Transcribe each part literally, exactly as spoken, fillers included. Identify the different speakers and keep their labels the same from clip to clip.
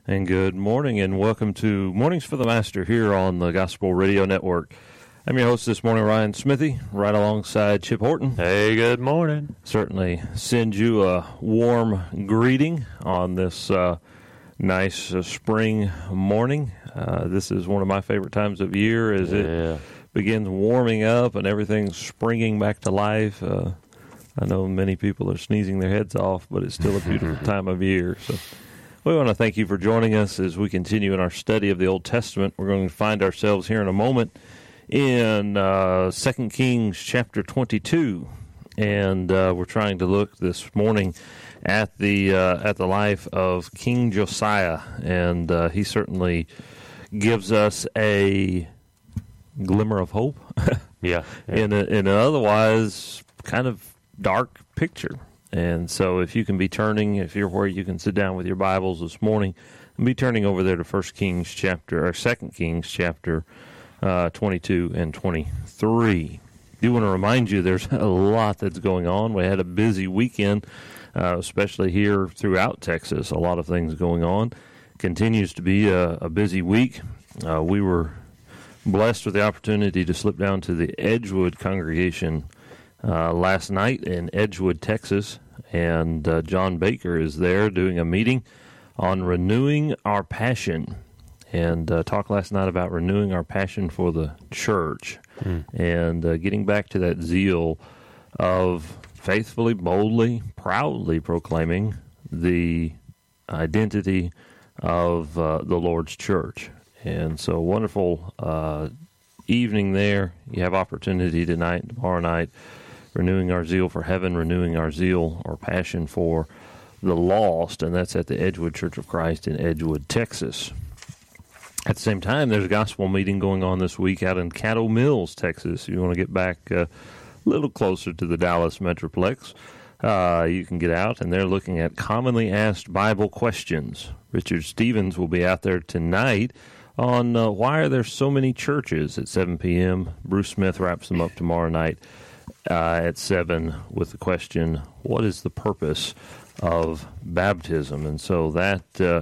Speaker 1: And good morning, and welcome to Mornings for the Master here on the Gospel Radio Network. I'm your host this morning, Ryan Smithy, right alongside Chip Horton.
Speaker 2: Hey, good morning.
Speaker 1: Certainly send you a warm greeting on this uh, nice uh, spring morning. Uh, this is one of my favorite times of year as
Speaker 2: yeah.
Speaker 1: it begins warming up and everything's springing back to life. Uh, I know many people are sneezing their heads off, but it's still a beautiful time of year. So we want to thank you for joining us as we continue in our study of the Old Testament. We're going to find ourselves here in a moment in uh, Second Kings chapter twenty-two, and uh, we're trying to look this morning at the uh, at the life of King Josiah, and uh, he certainly gives us a glimmer of hope.
Speaker 2: yeah, yeah.
Speaker 1: in, a, in an otherwise kind of dark picture. And so if you can be turning, if you're where you can sit down with your Bibles this morning, and be turning over there to First Kings chapter, or Second Kings chapter uh, twenty-two and twenty-three. I do want to remind you there's a lot that's going on. We had a busy weekend, uh, especially here throughout Texas. A lot of things going on. Continues to be a, a busy week. Uh, we were blessed with the opportunity to slip down to the Edgewood congregation uh, last night in Edgewood, Texas. And uh, John Baker is there doing a meeting on renewing our passion, and uh, talked last night about renewing our passion for the church, mm. and uh, getting back to that zeal of faithfully, boldly, proudly proclaiming the identity of uh, the Lord's church. And so wonderful uh, evening there. You have opportunity tonight and tomorrow night, renewing our zeal for heaven, renewing our zeal or passion for the lost, and that's at the Edgewood Church of Christ in Edgewood, Texas. At the same time, there's a gospel meeting going on this week out in Caddo Mills, Texas. If you want to get back uh, a little closer to the Dallas Metroplex, uh, you can get out, and they're looking at commonly asked Bible questions. Richard Stevens will be out there tonight on uh, why are there so many churches at seven p.m. Bruce Smith wraps them up tomorrow night Uh, at seven with the question, what is the purpose of baptism? And so that uh,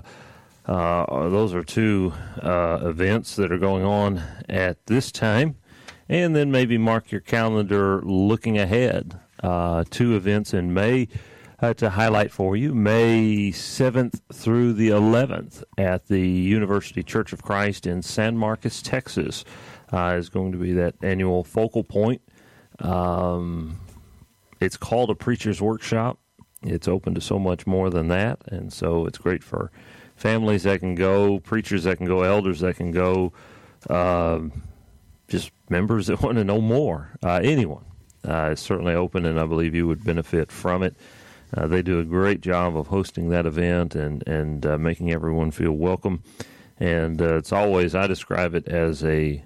Speaker 1: uh, those are two uh, events that are going on at this time. And then maybe mark your calendar looking ahead. Uh, two events in May uh, to highlight for you. May seventh through the eleventh at the University Church of Christ in San Marcos, Texas, uh, is going to be that annual focal point. Um, it's called a preacher's workshop. It's open to so much more than that, and so it's great for families that can go, preachers that can go, elders that can go, uh, just members that want to know more. Uh, anyone. Uh, it's certainly open, and I believe you would benefit from it. Uh, they do a great job of hosting that event and, and uh, making everyone feel welcome. And uh, it's always, I describe it as a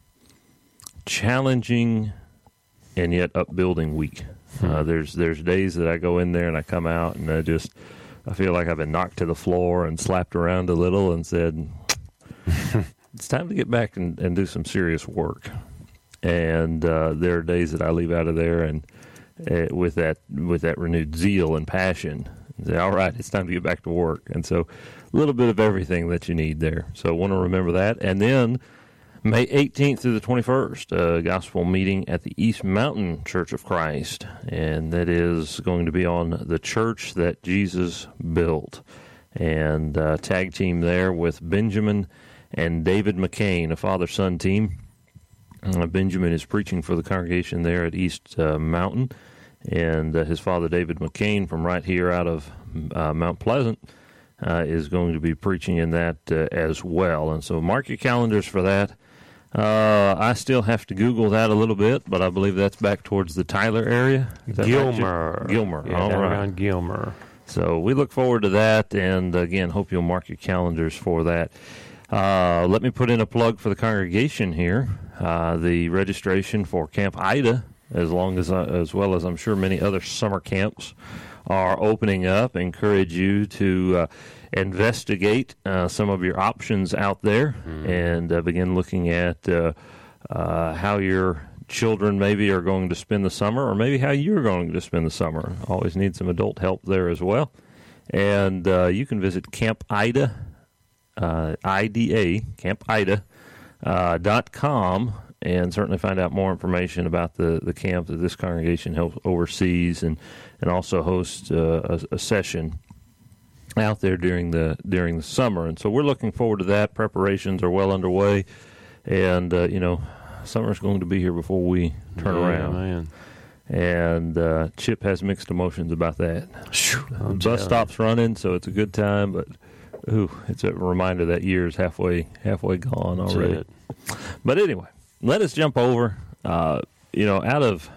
Speaker 1: challenging and yet upbuilding week. Hmm. Uh, there's there's days that I go in there and I come out and I just I feel like I've been knocked to the floor and slapped around a little and said, it's time to get back and, and do some serious work. And uh, there are days that I leave out of there and uh, with that with that renewed zeal and passion, and say, all right, it's time to get back to work. And so a little bit of everything that you need there. So I want to remember that. And then May eighteenth through the twenty-first, a gospel meeting at the East Mountain Church of Christ, and that is going to be on the church that Jesus built, and uh, tag team there with Benjamin and David McCain, a father-son team. Uh, Benjamin is preaching for the congregation there at East uh, Mountain, and uh, his father, David McCain, from right here out of uh, Mount Pleasant, uh, is going to be preaching in that uh, as well. And so mark your calendars for that. Uh, I still have to Google that a little bit, but I believe that's back towards the Tyler area.
Speaker 2: Gilmer.
Speaker 1: Right, Gilmer.
Speaker 2: Yeah,
Speaker 1: all
Speaker 2: down
Speaker 1: right.
Speaker 2: around Gilmer.
Speaker 1: So we look forward to that, and again, hope you'll mark your calendars for that. Uh, let me put in a plug for the congregation here. Uh, the registration for Camp Ida, as long as uh, as well as I'm sure many other summer camps, are opening up. I encourage you to uh, investigate uh, some of your options out there, mm. and uh, begin looking at uh, uh, how your children maybe are going to spend the summer, or maybe how you're going to spend the summer. Always need some adult help there as well. And uh, you can visit camp ida uh, I D A, Camp Ida, uh, dot com, and certainly find out more information about the, the camp that this congregation helps oversees, and, and also hosts uh, a, a session out there during the during the summer. And so we're looking forward to that. Preparations are well underway, and uh, you know, summer's going to be here before we turn
Speaker 2: yeah,
Speaker 1: around.
Speaker 2: Man.
Speaker 1: And uh, Chip has mixed emotions about that.
Speaker 2: I'm
Speaker 1: The bus
Speaker 2: telling
Speaker 1: stops running, so it's a good time, but ooh, it's a reminder that year's halfway halfway gone
Speaker 2: That's
Speaker 1: already.
Speaker 2: it.
Speaker 1: But anyway, let us jump over. Uh, you know, out of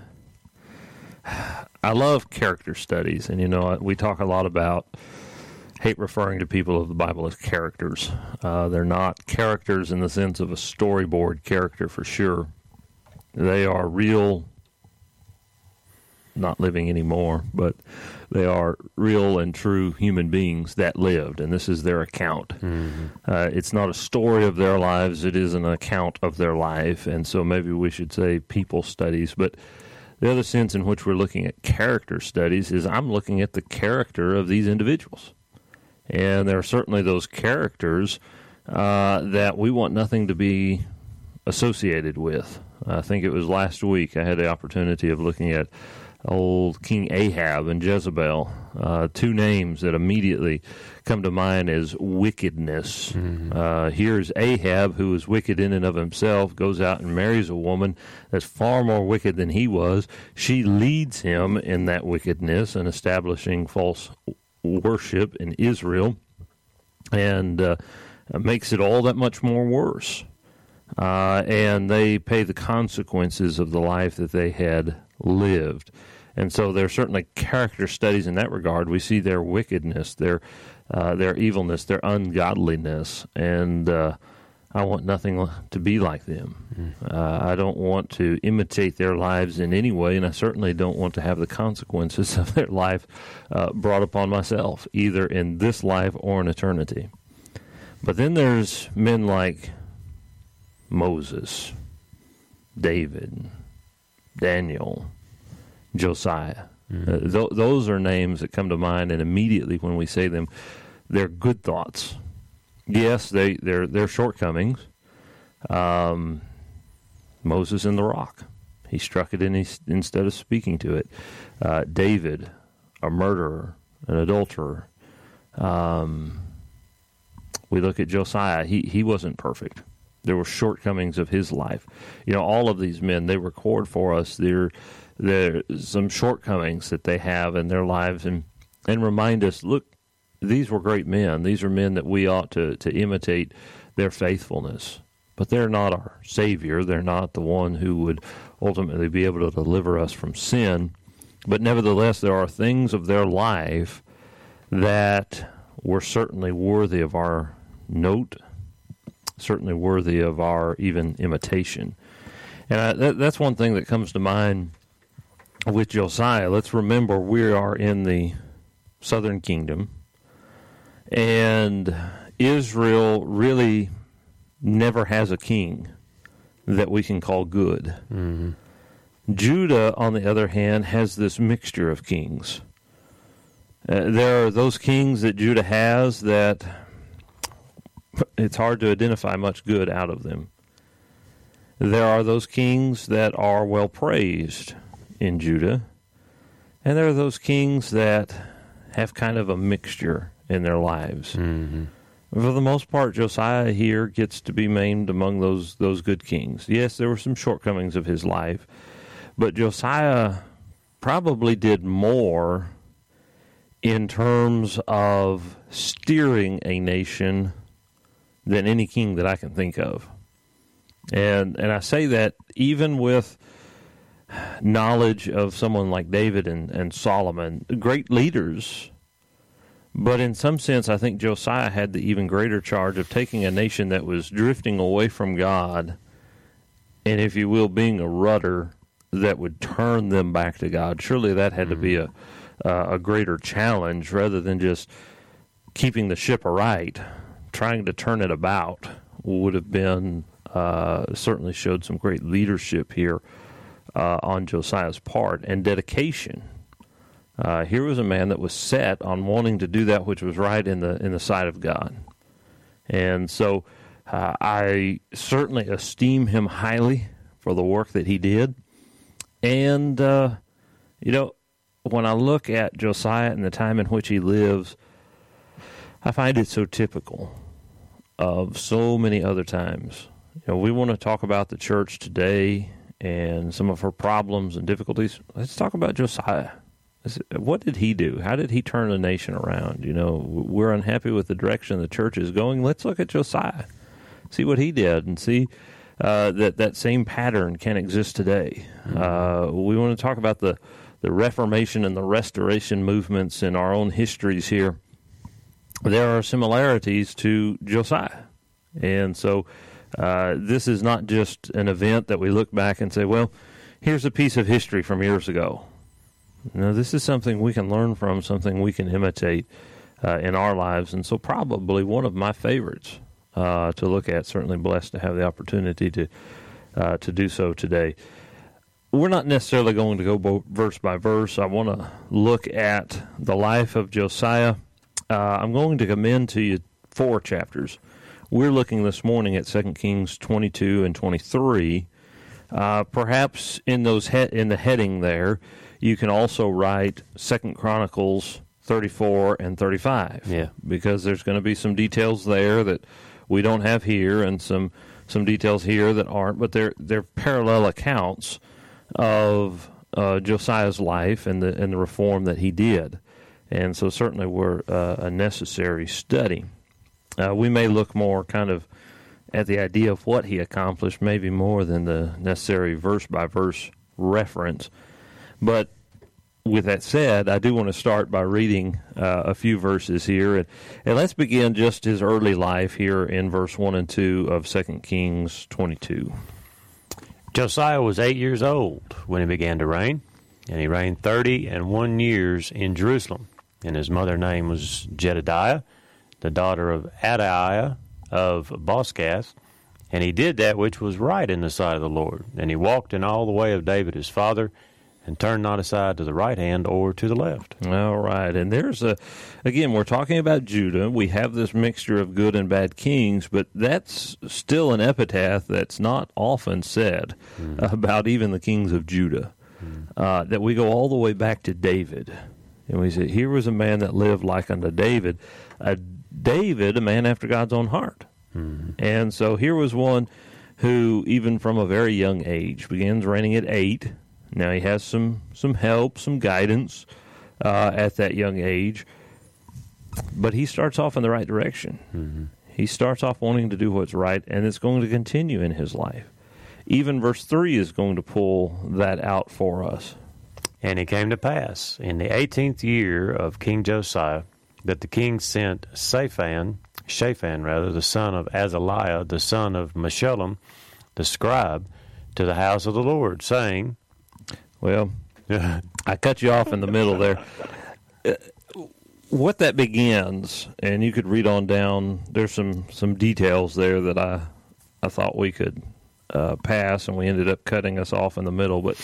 Speaker 1: I love character studies, and you know, we talk a lot about hate referring to people of the Bible as characters. Uh, they're not characters in the sense of a storyboard character for sure. They are real, not living anymore, but they are real and true human beings that lived, and this is their account.
Speaker 2: Mm-hmm.
Speaker 1: Uh, it's not a story of their lives, it is an account of their life, and so maybe we should say people studies. But the other sense in which we're looking at character studies is I'm looking at the character of these individuals. And there are certainly those characters uh, that we want nothing to be associated with. I think it was last week I had the opportunity of looking at old King Ahab and Jezebel, uh, two names that immediately come to mind as wickedness. Mm-hmm. Uh, here's Ahab, who is wicked in and of himself, goes out and marries a woman that's far more wicked than he was. She leads him in that wickedness and establishing false worship in Israel, and uh, makes it all that much more worse. Uh, and they pay the consequences of the life that they had lived. And so there are certainly character studies in that regard. We see their wickedness, their uh, their evilness, their ungodliness, and uh, I want nothing to be like them. Mm. Uh, I don't want to imitate their lives in any way, and I certainly don't want to have the consequences of their life uh, brought upon myself, either in this life or in eternity. But then there's men like Moses, David, Daniel, Josiah. Mm. Uh, th- those are names that come to mind, and immediately when we say them, they're good thoughts. Yes, they they're they're shortcomings. Um, Moses in the rock, he struck it in his, instead of speaking to it. Uh, David, a murderer, an adulterer. Um, we look at Josiah; he he wasn't perfect. There were shortcomings of his life. You know, all of these men, they record for us their there some shortcomings that they have in their lives, and and remind us, look, these were great men. These are men that we ought to, to imitate their faithfulness. But they're not our Savior. They're not the one who would ultimately be able to deliver us from sin. But nevertheless, there are things of their life that were certainly worthy of our note, certainly worthy of our even imitation. And I, that, that's one thing that comes to mind with Josiah. Let's remember we are in the southern kingdom, and Israel really never has a king that we can call good. Mm-hmm. Judah, on the other hand, has this mixture of kings. Uh, there are those kings that Judah has that it's hard to identify much good out of them. There are those kings that are well praised in Judah, and there are those kings that have kind of a mixture in their lives. Mm-hmm. For the most part, Josiah here gets to be named among those those good kings. Yes, there were some shortcomings of his life, but Josiah probably did more in terms of steering a nation than any king that I can think of. And and I say that even with knowledge of someone like David and, and Solomon, great leaders. But in some sense, I think Josiah had the even greater charge of taking a nation that was drifting away from God, and if you will, being a rudder that would turn them back to God. Surely that had mm-hmm. to be a uh, a greater challenge rather than just keeping the ship aright. Trying to turn it about would have been uh, certainly showed some great leadership here uh, on Josiah's part and dedication. Uh, here was a man that was set on wanting to do that which was right in the in the sight of God. And so uh, I certainly esteem him highly for the work that he did. And, uh, you know, when I look at Josiah and the time in which he lives, I find it so typical of so many other times. You know, we want to talk about the church today and some of her problems and difficulties. Let's talk about Josiah. What did he do? How did he turn the nation around? You know, we're unhappy with the direction the church is going. Let's look at Josiah, see what he did, and see uh, that that same pattern can exist today. Uh, we want to talk about the, the Reformation and the Restoration movements in our own histories here. There are similarities to Josiah. And so uh, this is not just an event that we look back and say, well, here's a piece of history from years ago. No, this is something we can learn from, something we can imitate uh, in our lives. And so probably one of my favorites uh, to look at, certainly blessed to have the opportunity to uh, to do so today. We're not necessarily going to go bo- verse by verse. I want to look at the life of Josiah. Uh, I'm going to commend to you four chapters. We're looking this morning at Second Kings twenty-two and twenty-three. Uh, perhaps in those he- in the heading there, you can also write Second Chronicles thirty-four and thirty-five.
Speaker 2: Yeah.
Speaker 1: Because there's going to be some details there that we don't have here, and some some details here that aren't, but they're they're parallel accounts of uh, Josiah's life and the and the reform that he did. And so certainly were uh, a necessary study. Uh, we may look more kind of at the idea of what he accomplished, maybe more than the necessary verse-by-verse reference. But with that said, I do want to start by reading uh, a few verses here. And, and let's begin just his early life here in verse one and two of Second Kings twenty-two.
Speaker 2: Josiah was eight years old when he began to reign, and he reigned thirty and one years in Jerusalem. And his mother's name was Jedediah, the daughter of Adaiah of Boscath. And he did that which was right in the sight of the Lord. And he walked in all the way of David his father, and turned not aside to the right hand or to the left.
Speaker 1: All right. And there's a, again, we're talking about Judah. We have this mixture of good and bad kings, but that's still an epitaph that's not often said mm. about even the kings of Judah. Mm. Uh, that we go all the way back to David. And we say, here was a man that lived like unto David. A David, a man after God's own heart. Mm. And so here was one who, even from a very young age, begins reigning at eight. Now, he has some, some help, some guidance uh, at that young age, but he starts off in the right direction. Mm-hmm. He starts off wanting to do what's right, and it's going to continue in his life. Even verse three is going to pull that out for us.
Speaker 2: And it came to pass, in the eighteenth year of King Josiah, that the king sent Shaphan, Shaphan rather, the son of Azaliah, the son of Meshullam, the scribe, to the house of the Lord, saying...
Speaker 1: Well, I cut you off in the middle there. Uh, what that begins, and you could read on down, there's some, some details there that I I thought we could uh, pass, and we ended up cutting us off in the middle. But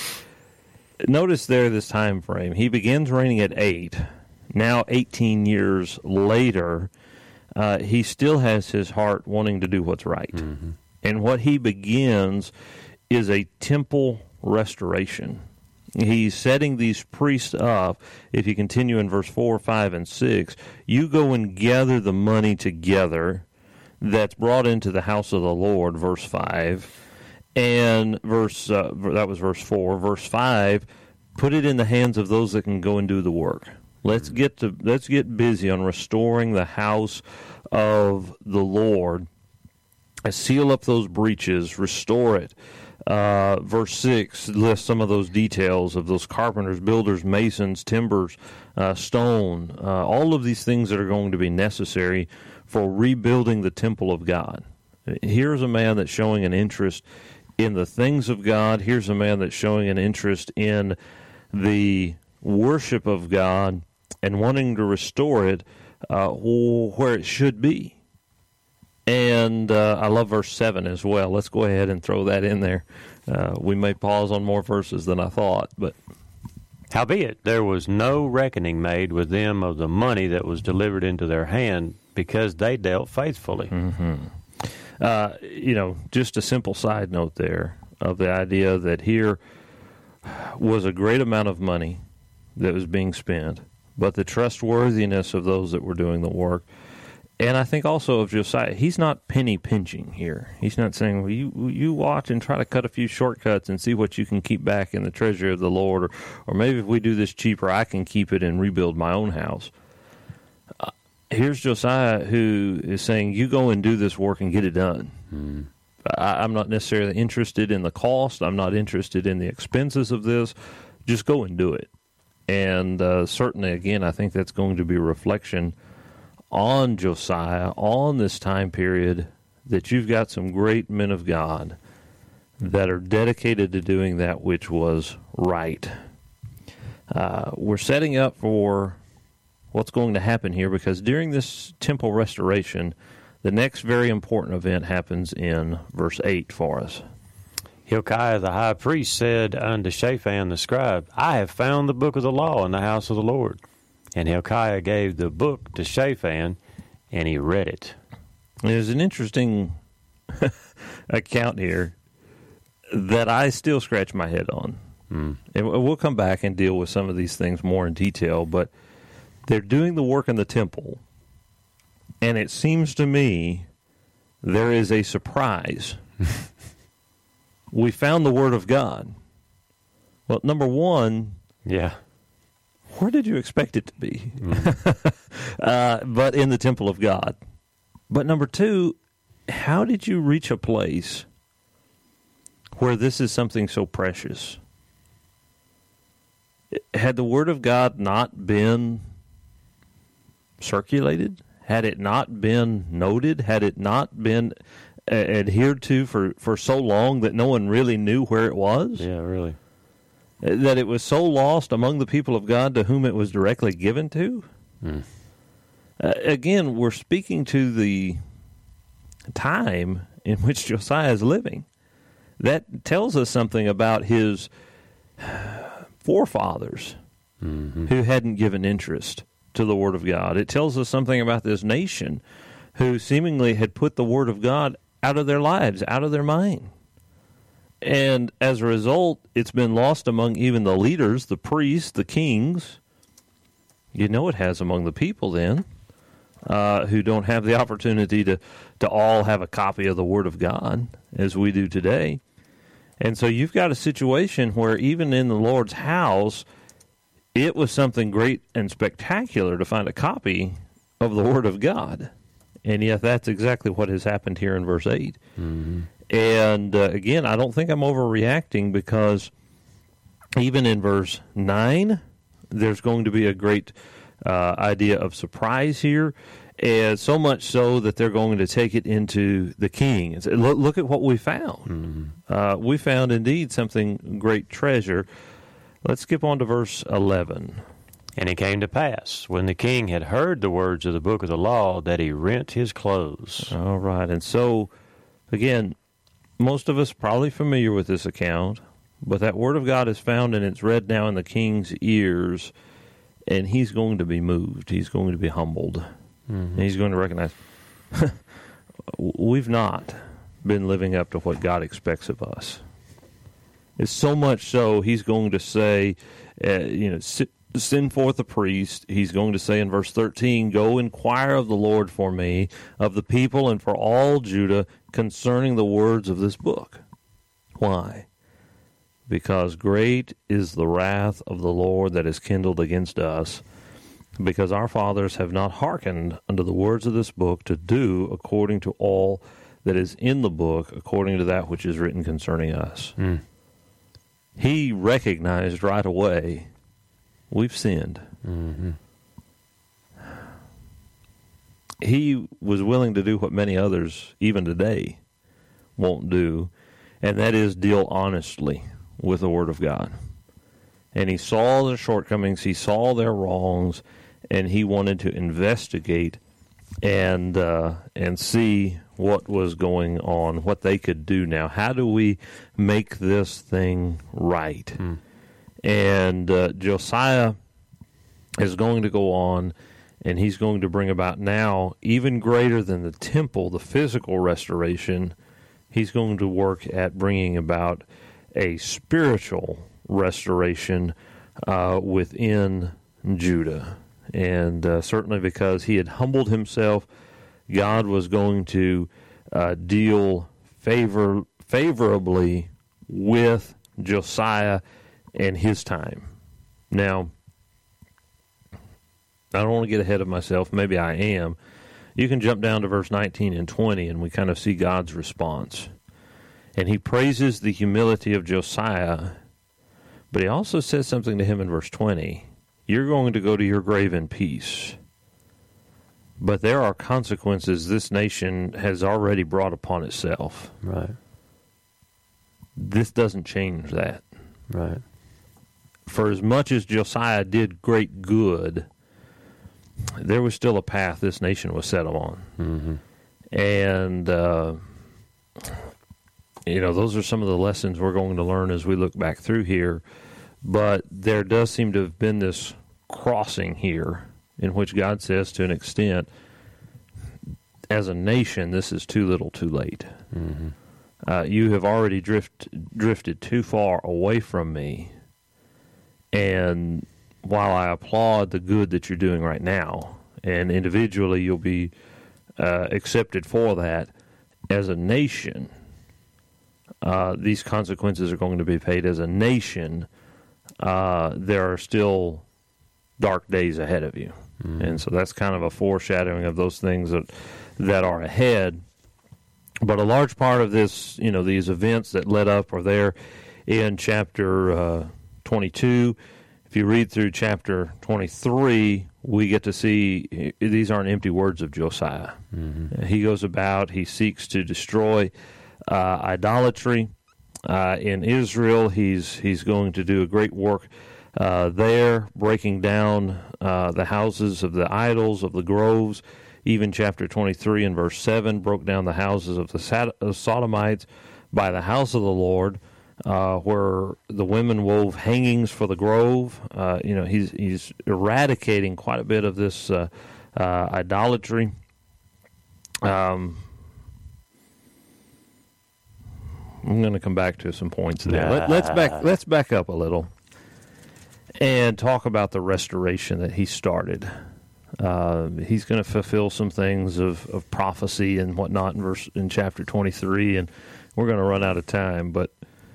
Speaker 1: notice there this time frame. He begins reigning at eight. Now, eighteen years later, uh, he still has his heart wanting to do what's right. Mm-hmm. And what he begins is a temple restoration. He's setting these priests up. If you continue in verse four, five, and six, you go and gather the money together that's brought into the house of the Lord, verse five. And verse uh, that was verse four. Verse five, put it in the hands of those that can go and do the work. Let's get to let's get busy on restoring the house of the Lord. Seal up those breaches, restore it. Uh, verse six lists some of those details of those carpenters, builders, masons, timbers, uh, stone, uh, all of these things that are going to be necessary for rebuilding the temple of God. Here's a man that's showing an interest in the things of God. Here's a man that's showing an interest in the worship of God and wanting to restore it uh, where it should be. And uh, I love verse seven as well. Let's go ahead and throw that in there. Uh, we may pause on more verses than I thought, but...
Speaker 2: Howbeit, there was no reckoning made with them of the money that was delivered into their hand, because they dealt faithfully.
Speaker 1: Mm-hmm. Uh, you know, just a simple side note there of the idea that here was a great amount of money that was being spent, but the trustworthiness of those that were doing the work. And I think also of Josiah, he's not penny pinching here. He's not saying, well, you you watch and try to cut a few shortcuts and see what you can keep back in the treasury of the Lord, or, or maybe if we do this cheaper, I can keep it and rebuild my own house. Uh, here's Josiah who is saying, you go and do this work and get it done. Mm-hmm. I, I'm not necessarily interested in the cost. I'm not interested in the expenses of this. Just go and do it. And uh, certainly, again, I think that's going to be a reflection on Josiah, on this time period, that you've got some great men of God that are dedicated to doing that which was right. Uh, we're setting up for what's going to happen here, because during this temple restoration, the next very important event happens in verse eight for us.
Speaker 2: Hilkiah the high priest said unto Shaphan the scribe, I have found the book of the law in the house of the Lord. And Hilkiah gave the book to Shaphan, and he read it.
Speaker 1: There's an interesting account here that I still scratch my head on. Mm. And we'll come back and deal with some of these things more in detail, but they're doing the work in the temple, and it seems to me there is a surprise. We found the Word of God. Well, number one,
Speaker 2: yeah.
Speaker 1: Where did you expect it to be? Mm. uh, but in the temple of God. But number two, how did you reach a place where this is something so precious? Had the Word of God not been circulated? Had it not been noted? Had it not been uh, adhered to for, for so long that no one really knew where it was?
Speaker 2: Yeah, really.
Speaker 1: That it was so lost among the people of God to whom it was directly given to? Mm. Uh, again, we're speaking to the time in which Josiah is living. That tells us something about his forefathers mm-hmm. who hadn't given interest to the Word of God. It tells us something about this nation who seemingly had put the Word of God out of their lives, out of their mind. And as a result, it's been lost among even the leaders, the priests, the kings. You know it has among the people then, uh, who don't have the opportunity to, to all have a copy of the Word of God, as we do today. And so you've got a situation where even in the Lord's house, it was something great and spectacular to find a copy of the Word of God. And yet that's exactly what has happened here in verse eight. Mm-hmm. And uh, again, I don't think I'm overreacting, because even in verse nine, there's going to be a great uh, idea of surprise here, and so much so that they're going to take it into the king. And say, look, look at what we found. Mm-hmm. Uh, we found indeed something great treasure. Let's skip on to verse eleven.
Speaker 2: And it came to pass, when the king had heard the words of the book of the law, that he rent his clothes.
Speaker 1: All right, and so, again, most of us are probably familiar with this account, but that Word of God is found and it's read now in the king's ears, and he's going to be moved. He's going to be humbled. Mm-hmm. And he's going to recognize, we've not been living up to what God expects of us. It's so much so, he's going to say, uh, you know, sit, send forth a priest. He's going to say in verse thirteen, go inquire of the Lord for me, of the people and for all Judah, concerning the words of this book. Why? Because great is the wrath of the Lord that is kindled against us, because our fathers have not hearkened unto the words of this book to do according to all that is in the book, according to that which is written concerning us. Mm. He recognized right away, we've sinned. Mm-hmm. He was willing to do what many others, even today, won't do, and that is deal honestly with the Word of God. And he saw their shortcomings, he saw their wrongs, and he wanted to investigate and uh, and see what was going on, what they could do now. How do we make this thing right? Mm. And uh, Josiah is going to go on And he's going to bring about now, even greater than the temple, the physical restoration, he's going to work at bringing about a spiritual restoration uh, within Judah. And uh, certainly because he had humbled himself, God was going to uh, deal favor favorably with Josiah and his time. Now, I don't want to get ahead of myself. Maybe I am. You can jump down to verse nineteen and twenty, and we kind of see God's response. And he praises the humility of Josiah, but he also says something to him in verse twenty. You're going to go to your grave in peace. But there are consequences this nation has already brought upon itself.
Speaker 2: Right.
Speaker 1: This doesn't change that.
Speaker 2: Right.
Speaker 1: For as much as Josiah did great good, there was still a path this nation was set on.
Speaker 2: Mm-hmm.
Speaker 1: And, uh, you know, those are some of the lessons we're going to learn as we look back through here. But there does seem to have been this crossing here in which God says to an extent, as a nation, this is too little too late.
Speaker 2: Mm-hmm.
Speaker 1: Uh, you have already drift, drifted too far away from me. And while I applaud the good that you're doing right now, and individually you'll be uh, accepted for that, as a nation, uh, these consequences are going to be paid. As a nation, uh, there are still dark days ahead of you. Mm-hmm. And so that's kind of a foreshadowing of those things that that are ahead. But a large part of this, you know, these events that led up are there in chapter uh, twenty-two. If you read through chapter twenty-three, we get to see these aren't empty words of Josiah. Mm-hmm. He goes about, he seeks to destroy uh, idolatry uh, in Israel. He's he's going to do a great work uh, there, breaking down uh, the houses of the idols, of the groves. Even chapter twenty-three and verse seven broke down the houses of the Sodomites by the house of the Lord, uh, where the women wove hangings for the grove. Uh, you know, he's he's eradicating quite a bit of this uh, uh, idolatry. Um, I'm going to come back to some points there. Let, let's back let's back up a little and talk about the restoration that he started. Uh, he's going to fulfill some things of, of prophecy and whatnot in verse in chapter twenty-three, and we're going to run out of time. But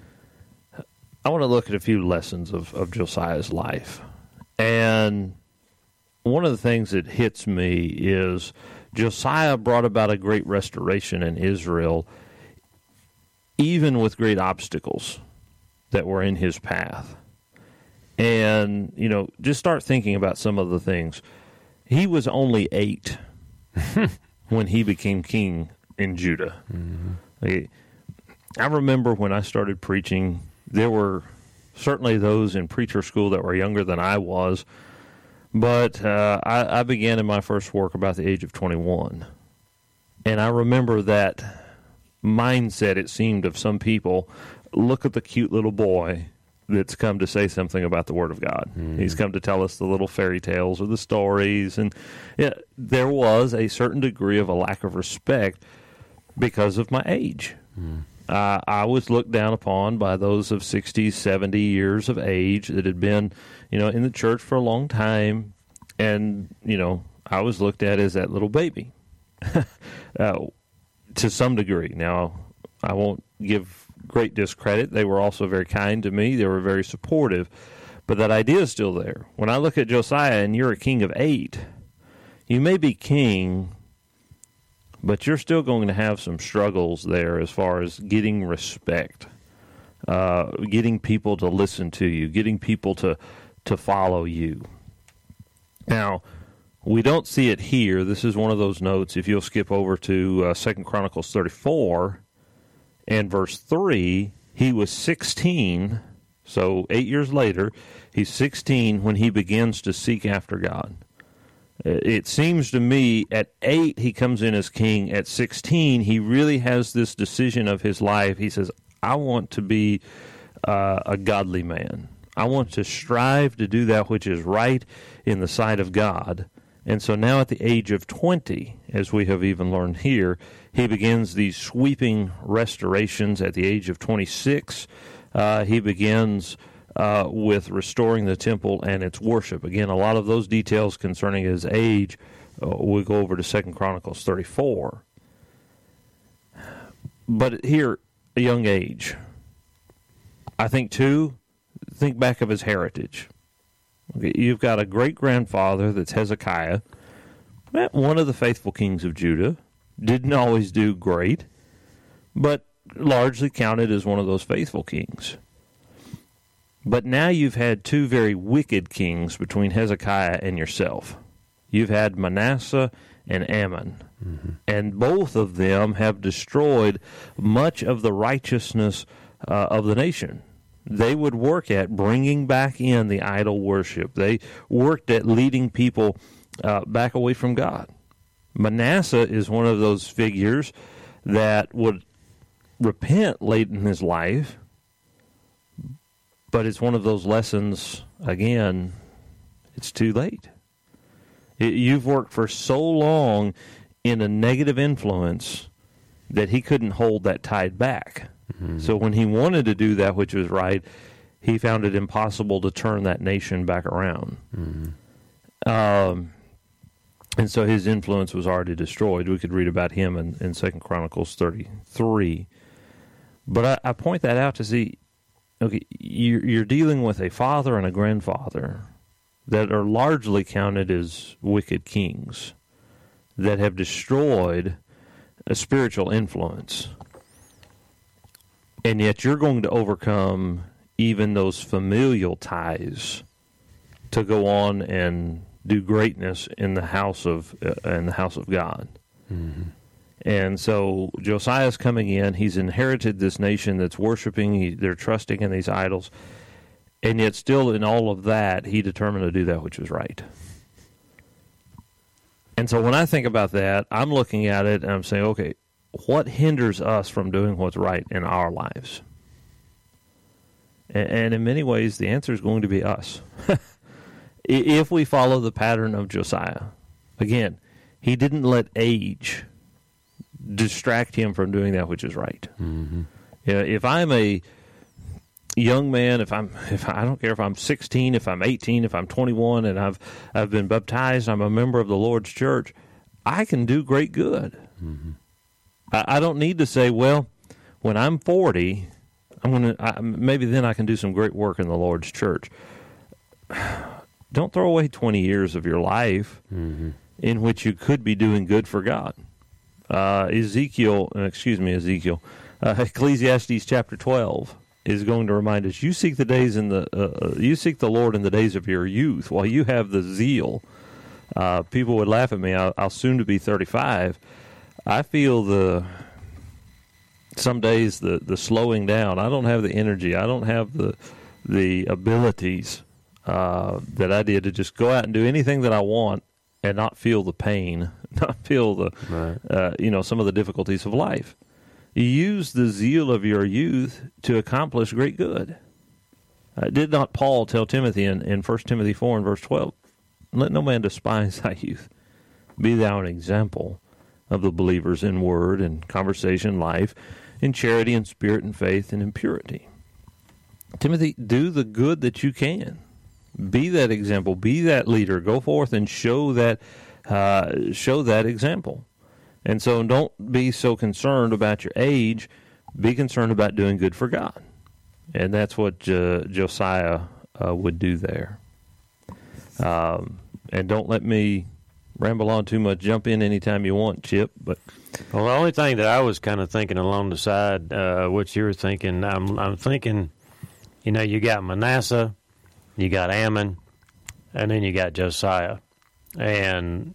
Speaker 1: I want to look at a few lessons of, of Josiah's life. And one of the things that hits me is Josiah brought about a great restoration in Israel, even with great obstacles that were in his path. And, you know, just start thinking about some of the things. He was only eight when he became king in Judah. Mm-hmm. I remember when I started preaching, there were certainly those in preacher school that were younger than I was, but uh, I, I began in my first work about the age of twenty-one. And I remember that mindset, it seemed, of some people. Look at the cute little boy that's come to say something about the Word of God. Mm. He's come to tell us the little fairy tales or the stories. And yeah, there was a certain degree of a lack of respect because of my age. Mm. Uh, I was looked down upon by those of sixty, seventy years of age that had been, you know, in the church for a long time. And, you know, I was looked at as that little baby uh, to some degree. Now, I won't give great discredit. They were also very kind to me. They were very supportive. But that idea is still there. When I look at Josiah and you're a king of eight, you may be king, but you're still going to have some struggles there as far as getting respect, uh, getting people to listen to you, getting people to, to follow you. Now, we don't see it here. This is one of those notes. If you'll skip over to uh, Second Chronicles thirty-four, and verse three, he was sixteen, so eight years later, he's sixteen when he begins to seek after God. It seems to me at eight, he comes in as king. At sixteen, he really has this decision of his life. He says, I want to be uh, a godly man. I want to strive to do that which is right in the sight of God. And so now at the age of twenty, as we have even learned here, he begins these sweeping restorations. At the age of twenty-six, uh, he begins uh, with restoring the temple and its worship. Again, a lot of those details concerning his age, uh, we'll go over to Second Chronicles thirty-four. But here, a young age, I think, too, think back of his heritage. Okay, you've got a great-grandfather that's Hezekiah, one of the faithful kings of Judah, didn't always do great, but largely counted as one of those faithful kings. But now you've had two very wicked kings between Hezekiah and yourself. You've had Manasseh and Ammon, mm-hmm. and both of them have destroyed much of the righteousness uh, of the nation. They would work at bringing back in the idol worship. They worked at leading people uh, back away from God. Manasseh is one of those figures that would repent late in his life, but it's one of those lessons, again, it's too late. It, you've worked for so long in a negative influence that he couldn't hold that tide back. Mm-hmm. So when he wanted to do that which was right, he found it impossible to turn that nation back around. Mm-hmm. Um, and so his influence was already destroyed. We could read about him in, in Second Chronicles thirty-three. But I, I point that out to see, okay, you're, you're dealing with a father and a grandfather that are largely counted as wicked kings that have destroyed a spiritual influence. And yet you're going to overcome even those familial ties to go on and do greatness in the house of uh, in the house of God. Mm-hmm. And so Josiah's coming in. He's inherited this nation that's worshiping. He, they're trusting in these idols. And yet still in all of that, he determined to do that which was right. And so when I think about that, I'm looking at it and I'm saying, okay, what hinders us from doing what's right in our lives? And, and in many ways, the answer is going to be us. If we follow the pattern of Josiah. Again, he didn't let age distract him from doing that which is right. Mm-hmm. You know, if I'm a young man, if I'm, if I don't care if I'm sixteen, if I'm eighteen, if I'm twenty-one, and I've I've been baptized, I'm a member of the Lord's church, I can do great good. Mm-hmm. I, I don't need to say, well, when I'm forty, I'm gonna maybe then I can do some great work in the Lord's church. Don't throw away twenty years of your life mm-hmm. in which you could be doing good for God. Uh, Ezekiel, excuse me, Ezekiel, uh, Ecclesiastes chapter twelve is going to remind us: you seek the days in the, uh, you seek the Lord in the days of your youth, while you have the zeal. Uh, people would laugh at me. I'll, I'll soon to be thirty-five. I feel the some days the the slowing down. I don't have the energy. I don't have the the abilities uh, that I did to just go out and do anything that I want and not feel the pain, not feel the right. uh, you know some of the difficulties of life. You use the zeal of your youth to accomplish great good. Uh, did not Paul tell Timothy in, in First Timothy four and verse twelve, let no man despise thy youth. Be thou an example of the believers in word and conversation, life, in charity and spirit and faith and in purity. Timothy, do the good that you can. Be that example. Be that leader. Go forth and show that uh, show that example. And so don't be so concerned about your age. Be concerned about doing good for God. And that's what uh, Josiah uh, would do there. Um, and don't let me ramble on too much. Jump in anytime you want, Chip. But
Speaker 2: well, the only thing that I was kind of thinking along the side, uh, what you were thinking, I'm, I'm thinking, you know, you got Manasseh, you got Ammon, and then you got Josiah. And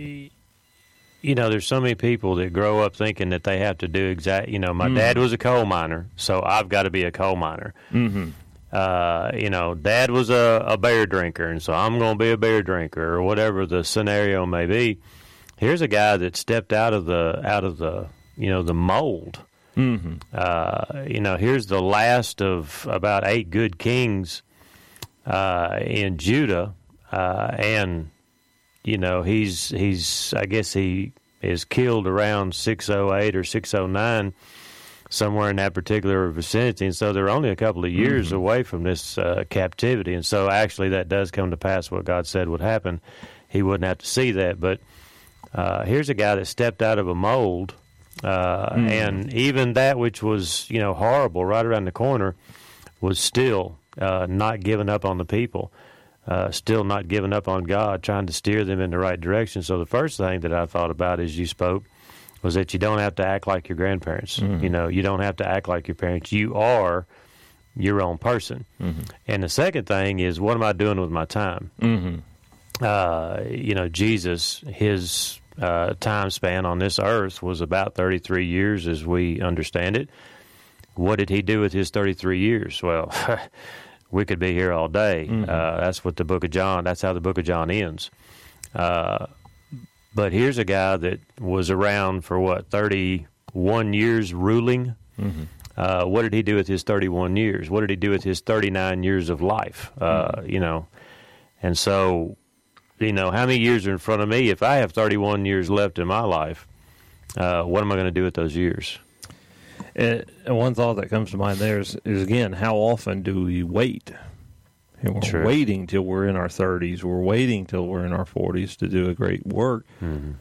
Speaker 2: you know, there's so many people that grow up thinking that they have to do exact. You know, my mm. dad was a coal miner, so I've got to be a coal miner. Mm-hmm. Uh, you know, Dad was a, a beer drinker, and so I'm going to be a beer drinker, or whatever the scenario may be. Here's a guy that stepped out of the out of the you know the mold. Mm-hmm. Uh, you know, here's the last of about eight good kings uh, in Judah, uh, and you know, he's he's I guess he is killed around six oh eight or six oh nine, somewhere in that particular vicinity, and so they're only a couple of years mm-hmm. away from this uh, captivity, and so actually that does come to pass what God said would happen. He wouldn't have to see that, but uh, here's a guy that stepped out of a mold, uh, mm. and even that which was, you know, horrible right around the corner was still uh, not giving up on the people, uh, still not giving up on God, trying to steer them in the right direction. So the first thing that I thought about as you spoke was that you don't have to act like your grandparents. Mm. You know, you don't have to act like your parents. You are your own person. Mm-hmm. And the second thing is, what am I doing with my time? Mm-hmm. Uh, you know, Jesus, his uh, time span on this earth was about thirty-three years as we understand it. What did he do with his thirty-three years? Well, we could be here all day. Mm-hmm. Uh, that's what the book of John, that's how the book of John ends. Uh, but here's a guy that was around for, what, thirty-one years ruling? Mm-hmm. Uh, what did he do with his thirty-one years? What did he do with his thirty-nine years of life? Uh, mm-hmm. You know, and so... You know, how many years are in front of me? If I have thirty-one years left in my life, uh, what am I going to do with those years?
Speaker 1: And one thought that comes to mind there is, is again, how often do we wait? And we're True. waiting till we're in our thirties. We're waiting till we're in our forties to do a great work. Mm-hmm.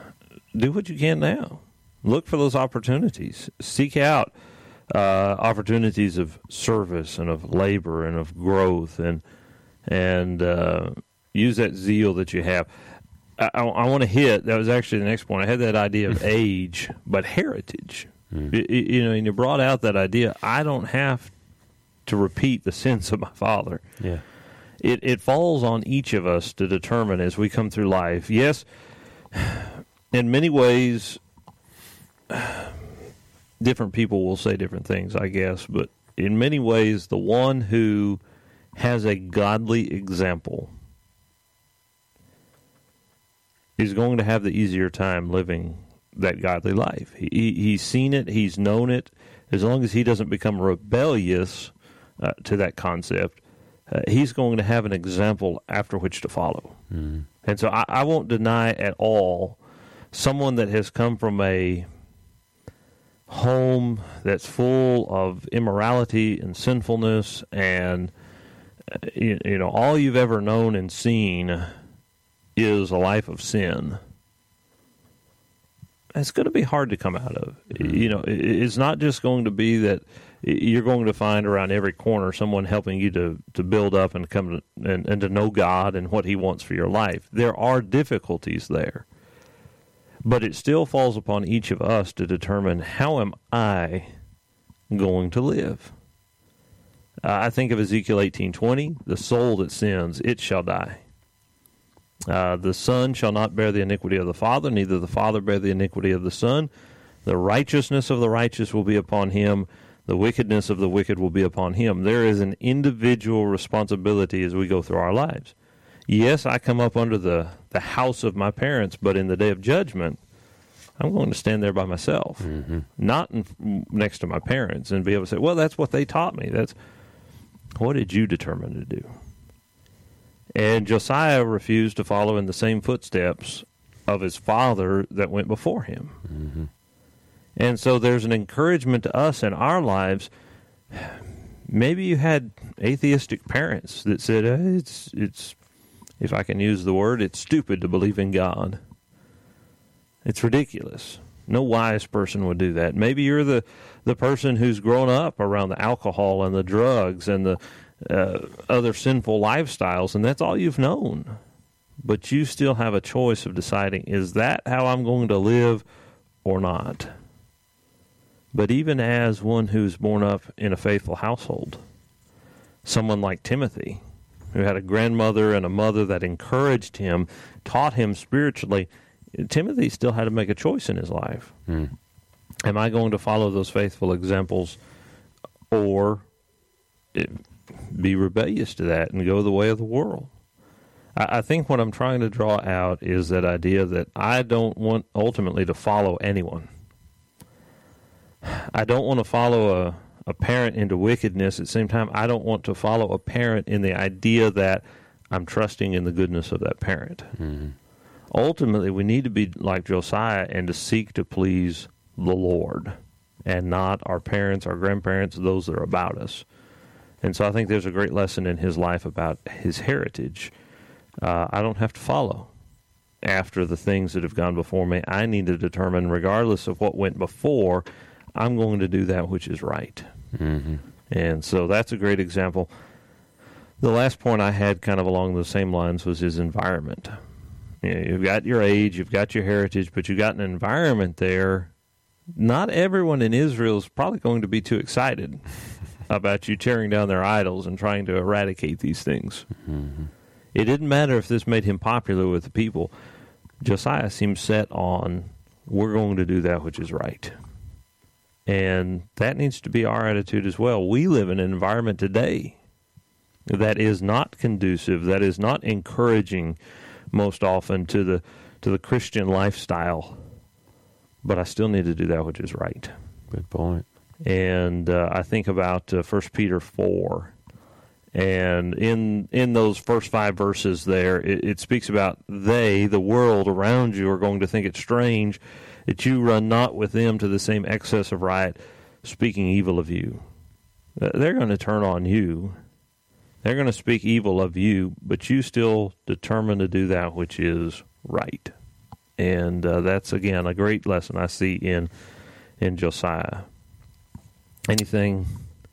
Speaker 1: Do what you can now. Look for those opportunities. Seek out uh, opportunities of service and of labor and of growth and and. Uh, Use that zeal that you have. I, I, I want to hit, that was actually the next point. I had that idea of age, but heritage. Mm. You, you know, and you brought out that idea, I don't have to repeat the sins of my father.
Speaker 2: Yeah.
Speaker 1: It, it falls on each of us to determine as we come through life. Yes, in many ways, different people will say different things, I guess, but in many ways, the one who has a godly example is going to have the easier time living that godly life. He, he's seen it, he's known it. As long as he doesn't become rebellious uh, to that concept, uh, he's going to have an example after which to follow. Mm-hmm. And so I, I won't deny at all someone that has come from a home that's full of immorality and sinfulness and, uh, you, you know, all you've ever known and seen is a life of sin. It's going to be hard to come out of. Mm-hmm. You know, it's not just going to be that you're going to find around every corner someone helping you to, to build up and come to, and, and to know God and what he wants for your life. There are difficulties there. But it still falls upon each of us to determine, how am I going to live? Uh, I think of Ezekiel eighteen twenty, the soul that sins, it shall die. Uh, the Son shall not bear the iniquity of the Father, neither the Father bear the iniquity of the Son. The righteousness of the righteous will be upon him. The wickedness of the wicked will be upon him. There is an individual responsibility as we go through our lives. Yes, I come up under the, the house of my parents, but in the day of judgment, I'm going to stand there by myself, mm-hmm. not in, next to my parents, and be able to say, well, that's what they taught me. That's what did you determine to do? And Josiah refused to follow in the same footsteps of his father that went before him. Mm-hmm. And so there's an encouragement to us in our lives. Maybe you had atheistic parents that said, eh, it's, it's, if I can use the word, it's stupid to believe in God. It's ridiculous. No wise person would do that. Maybe you're the, the person who's grown up around the alcohol and the drugs and the Uh, other sinful lifestyles, and that's all you've known. But you still have a choice of deciding, is that how I'm going to live or not? But even as one who's born up in a faithful household, someone like Timothy, who had a grandmother and a mother that encouraged him, taught him spiritually, Timothy still had to make a choice in his life. Mm. Am I going to follow those faithful examples, or it, be rebellious to that and go the way of the world? I, I think what I'm trying to draw out is that idea that I don't want ultimately to follow anyone. I don't want to follow a, a parent into wickedness. At the same time, I don't want to follow a parent in the idea that I'm trusting in the goodness of that parent. Mm-hmm. Ultimately, we need to be like Josiah and to seek to please the Lord and not our parents, our grandparents, those that are about us. And so I think there's a great lesson in his life about his heritage. Uh, I don't have to follow after the things that have gone before me. I need to determine, regardless of what went before, I'm going to do that which is right.
Speaker 2: Mm-hmm.
Speaker 1: And so that's a great example. The last point I had kind of along the same lines was his environment. You know, you've got your age, you've got your heritage, but you've got an environment there. Not everyone in Israel is probably going to be too excited about you tearing down their idols and trying to eradicate these things.
Speaker 2: Mm-hmm.
Speaker 1: It didn't matter if this made him popular with the people. Josiah seems set on, we're going to do that which is right. And that needs to be our attitude as well. We live in an environment today that is not conducive, that is not encouraging most often to the to the Christian lifestyle. But I still need to do that which is right.
Speaker 2: Good point.
Speaker 1: And uh, I think about uh, First Peter four. And in in those first five verses there, it, it speaks about they, the world around you, are going to think it strange that you run not with them to the same excess of riot, speaking evil of you. They're going to turn on you. They're going to speak evil of you, but you still determine to do that which is right. And uh, that's, again, a great lesson I see in in Josiah. Anything?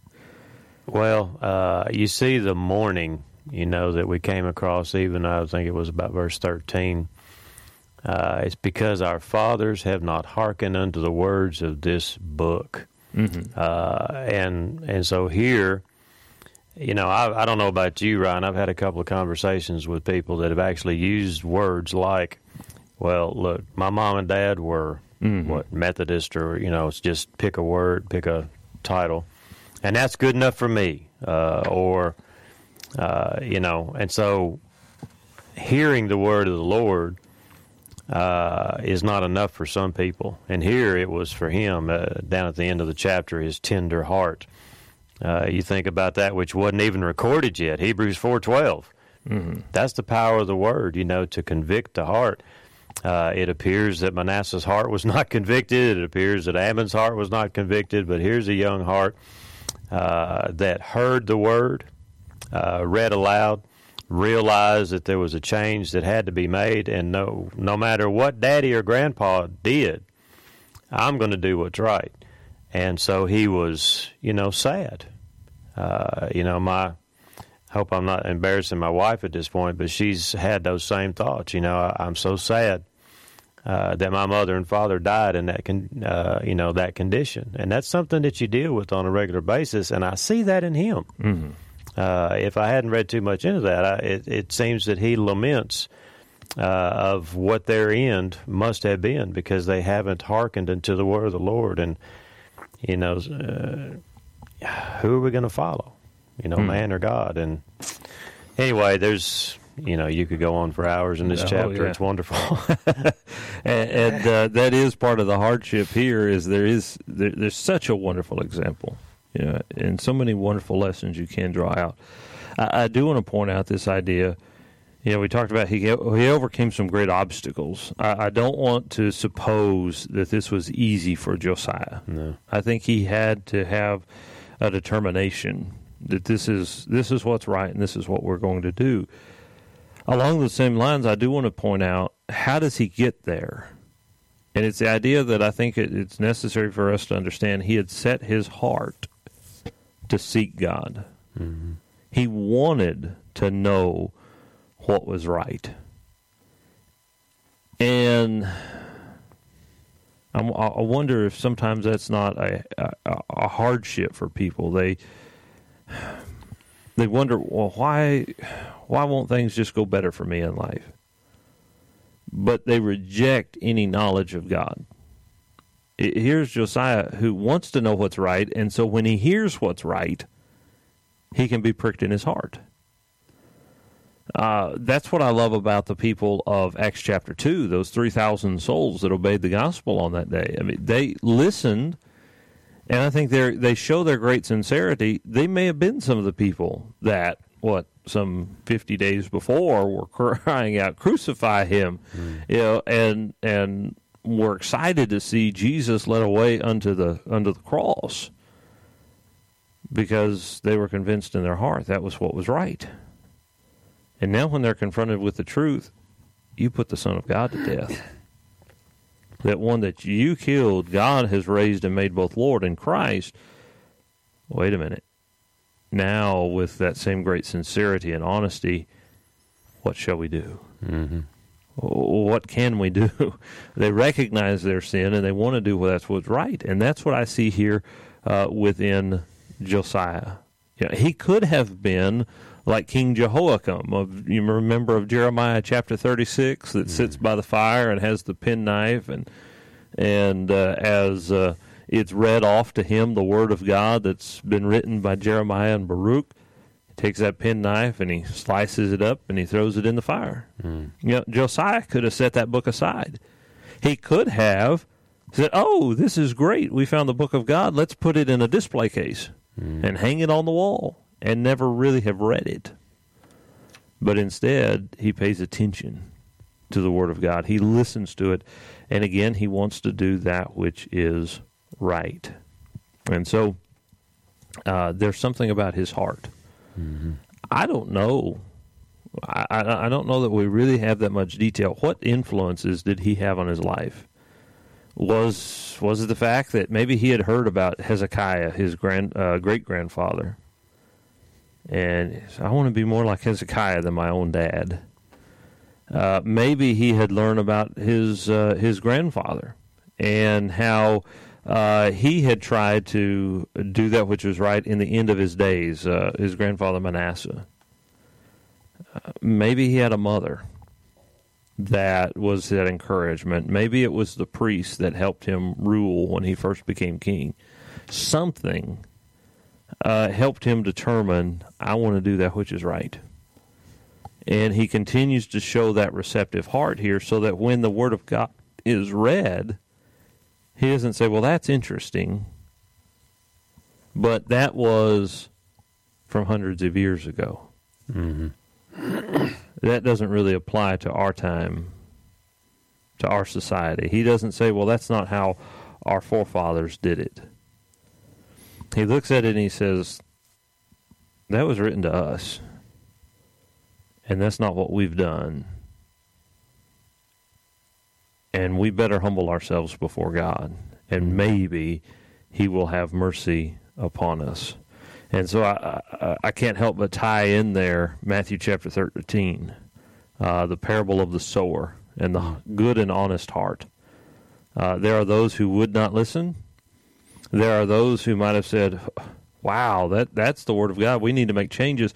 Speaker 2: Well, uh, you see the mourning, you know, that we came across, even I think it was about verse thirteen. Uh, it's because our fathers have not hearkened unto the words of this book.
Speaker 1: Mm-hmm.
Speaker 2: Uh, and and so here, you know, I, I don't know about you, Ryan. I've had a couple of conversations with people that have actually used words like, well, look, my mom and dad were,
Speaker 1: mm-hmm.
Speaker 2: what, Methodist, or, you know, it's just pick a word, pick a title. And that's good enough for me, uh, or, uh, you know, and so hearing the word of the Lord uh, is not enough for some people. And here it was for him, uh, down at the end of the chapter, his tender heart. Uh, you think about that, which wasn't even recorded yet, Hebrews four twelve.
Speaker 1: Mm-hmm.
Speaker 2: That's the power of the word, you know, to convict the heart. Uh, it appears that Manasseh's heart was not convicted. It appears that Ammon's heart was not convicted. But here's a young heart Uh, that heard the word, uh, read aloud, realized that there was a change that had to be made, and no, no matter what daddy or grandpa did, I'm going to do what's right. And so he was, you know, sad. Uh, you know, my, I hope I'm not embarrassing my wife at this point, but she's had those same thoughts. You know, I, I'm so sad Uh, that my mother and father died in that, con- uh, you know, that condition, and that's something that you deal with on a regular basis. And I see that in him.
Speaker 1: Mm-hmm.
Speaker 2: Uh, if I hadn't read too much into that, I, it, it seems that he laments uh, of what their end must have been because they haven't hearkened unto the word of the Lord. And you know, uh, who are we going to follow? You know,
Speaker 1: mm-hmm.
Speaker 2: man or God? And anyway, there's. You know, you could go on for hours in this
Speaker 1: oh,
Speaker 2: chapter.
Speaker 1: Yeah.
Speaker 2: It's wonderful.
Speaker 1: and and uh, that is part of the hardship here is there is there, there's such a wonderful example, you know, and so many wonderful lessons you can draw out. I, I do want to point out this idea. You know, we talked about he he overcame some great obstacles. I, I don't want to suppose that this was easy for Josiah.
Speaker 2: No.
Speaker 1: I think he had to have a determination that this is this is what's right and this is what we're going to do. Along the same lines, I do want to point out, how does he get there? And it's the idea that I think it, it's necessary for us to understand. He had set his heart to seek God.
Speaker 2: Mm-hmm.
Speaker 1: He wanted to know what was right. And I'm, I wonder if sometimes that's not a, a, a hardship for people. They they wonder, well, why... Why won't things just go better for me in life? But they reject any knowledge of God. Here's Josiah who wants to know what's right, and so when he hears what's right, he can be pricked in his heart. Uh, that's what I love about the people of Acts chapter two, those three thousand souls that obeyed the gospel on that day. I mean, they listened, and I think they they show their great sincerity. They may have been some of the people that what, some fifty days before were crying out, "Crucify him," mm. you know, and and were excited to see Jesus led away unto the unto the cross, because they were convinced in their heart that was what was right. And now when they're confronted with the truth, you put the Son of God to death. That one that you killed, God has raised and made both Lord and Christ. Wait a minute. Now, with that same great sincerity and honesty, what shall we do? Mm-hmm. What can we do? They recognize their sin, and they want to do what that's what's right. And that's what I see here uh, within Josiah. You know, he could have been like King Jehoiakim. Of, you remember of Jeremiah chapter thirty-six, that mm-hmm. sits by the fire and has the penknife, and and uh, as uh, it's read off to him the word of God that's been written by Jeremiah and Baruch, he takes that penknife and he slices it up and he throws it in the fire. Mm. You know, Josiah could have set that book aside. He could have said, "Oh, this is great. We found the book of God. Let's put it in a display case mm. and hang it on the wall," and never really have read it. But instead, he pays attention to the Word of God. He listens to it. And again, he wants to do that which is right. And so uh, there's something about his heart. Mm-hmm. I don't know. I, I, I don't know that we really have that much detail. What influences did he have on his life? Was was it the fact that maybe he had heard about Hezekiah, his grand uh, great-grandfather? And I want to be more like Hezekiah than my own dad. Uh, maybe he had learned about his uh, his grandfather and how uh, he had tried to do that which was right in the end of his days, uh, his grandfather Manasseh. Uh, maybe he had a mother that was that encouragement. Maybe it was the priest that helped him rule when he first became king. Something Uh, helped him determine, I want to do that which is right. And he continues to show that receptive heart here, so that when the Word of God is read, he doesn't say, well, that's interesting, but that was from hundreds of years ago. Mm-hmm. That doesn't really apply to our time, to our society. He doesn't say, well, that's not how our forefathers did it. He looks at it and he says, that was written to us, and that's not what we've done. And we better humble ourselves before God, and maybe he will have mercy upon us. And so I, I, I can't help but tie in there Matthew chapter thirteen, uh, the parable of the sower and the good and honest heart. Uh, there are those who would not listen. There are those who might have said, wow, that, that's the Word of God. We need to make changes.